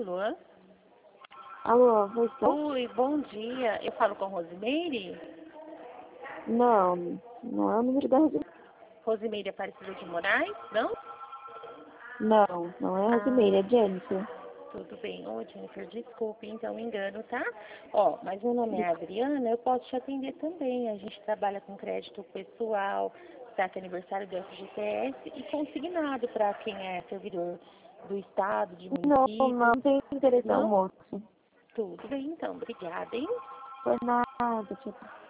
Alô? Alô, você? Oi, bom dia. Eu falo com Rosimeire? Não, não é o número da Rosimeire. Rosimeire Aparecida de Moraes? Não? Não, não é a Rosimeire, é Jennifer. Tudo bem. Ô, Jennifer, desculpe, então, o engano, tá? Ó, mas meu nome é Adriana, eu posso te atender também. A gente trabalha com crédito pessoal, data aniversário do FGTS e consignado para quem é servidor do estado, de Não, município. não tem interesse, Não? moço. Tudo bem, então. Obrigada, hein? Foi nada, tipo.